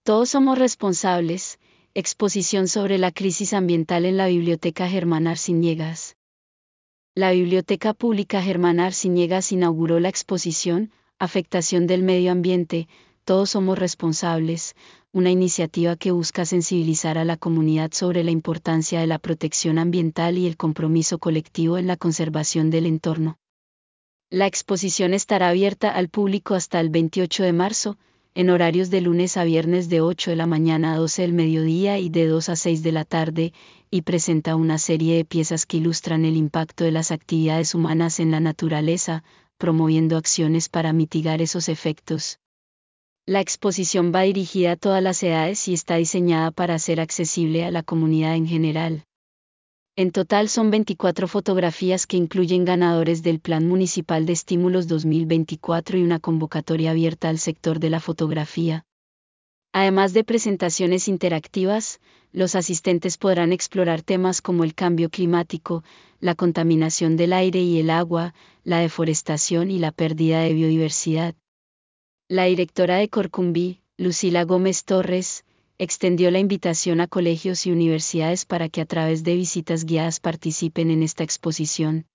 Todos somos responsables. Exposición sobre la crisis ambiental en la Biblioteca Germán Arciniegas. La Biblioteca Pública Germán Arciniegas inauguró la exposición Afectación del medio ambiente, todos somos responsables, una iniciativa que busca sensibilizar a la comunidad sobre la importancia de la protección ambiental y el compromiso colectivo en la conservación del entorno. La exposición estará abierta al público hasta el 28 de marzo, en horarios de lunes a viernes de 8 de la mañana a 12 del mediodía y de 2 a 6 de la tarde, y presenta una serie de piezas que ilustran el impacto de las actividades humanas en la naturaleza, promoviendo acciones para mitigar esos efectos. La exposición va dirigida a todas las edades y está diseñada para ser accesible a la comunidad en general. En total son 24 fotografías que incluyen ganadores del Plan Municipal de Estímulos 2024 y una convocatoria abierta al sector de la fotografía. Además de presentaciones interactivas, los asistentes podrán explorar temas como el cambio climático, la contaminación del aire y el agua, la deforestación y la pérdida de biodiversidad. La directora de Corcumbi, Lucila Gómez Torres, extendió la invitación a colegios y universidades para que a través de visitas guiadas participen en esta exposición.